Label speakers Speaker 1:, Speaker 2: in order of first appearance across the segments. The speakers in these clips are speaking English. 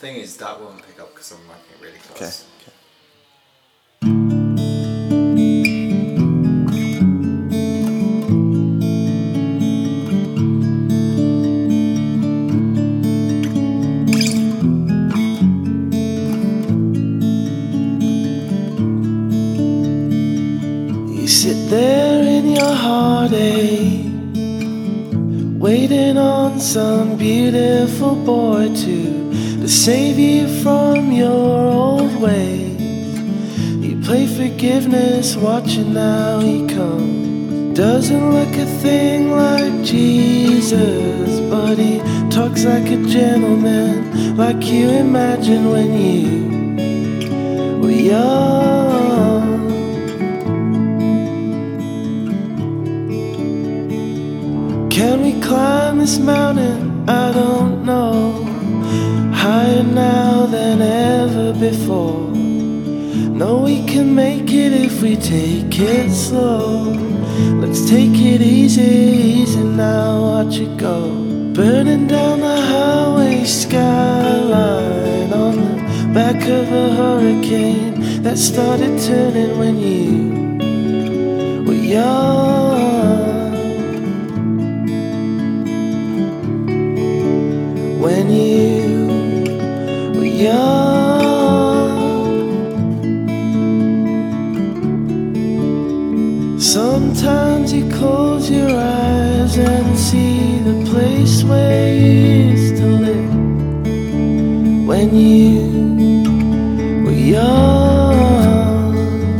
Speaker 1: Thing is, that won't pick up because I'm working it really close.
Speaker 2: Okay.
Speaker 3: You sit there in your heartache, waiting on some beautiful boy to save you from your old ways. You play forgiveness, watching now he comes. Doesn't look a thing like Jesus, but he talks like a gentleman, like you imagined when you were young. Can we climb this mountain? I don't know. Higher now than ever before. No, we can make it if we take it slow. Let's take it easy, easy now, watch it go. Burning down the highway skyline on the back of a hurricane that started turning when you were young. When you were young, sometimes you close your eyes and see the place where you used to live. When you were young,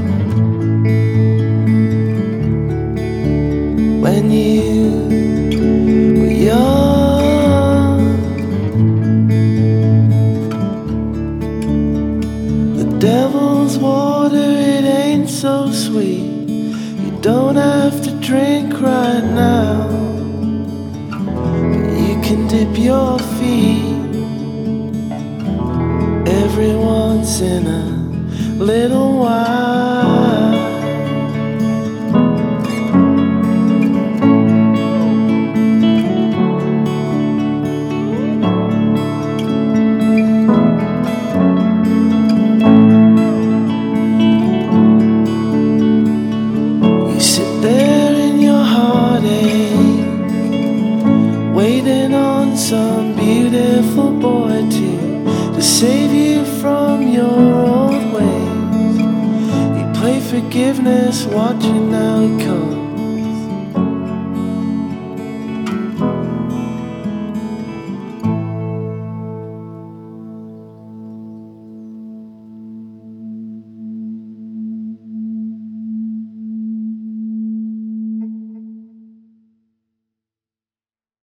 Speaker 3: when you were young. Devil's water, it ain't so sweet. You don't have to drink right now. You can dip your feet every once in a little while. Waiting on some beautiful boy to save you from your old ways. You play forgiveness, watching now he comes.